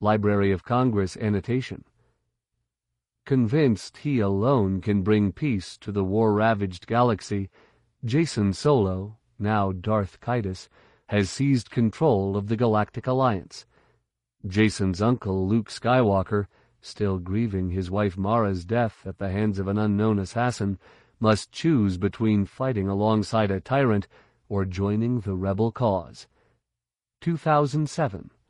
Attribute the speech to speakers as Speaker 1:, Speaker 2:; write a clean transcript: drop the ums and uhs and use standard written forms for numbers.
Speaker 1: Library of Congress annotation. Convinced he alone can bring peace to the war-ravaged galaxy, Jacen Solo, now Darth Caedus, has seized control of the Galactic Alliance. Jacen's uncle, Luke Skywalker, still grieving his wife Mara's death at the hands of an unknown assassin, must choose between fighting alongside a tyrant or joining the rebel cause. 2007.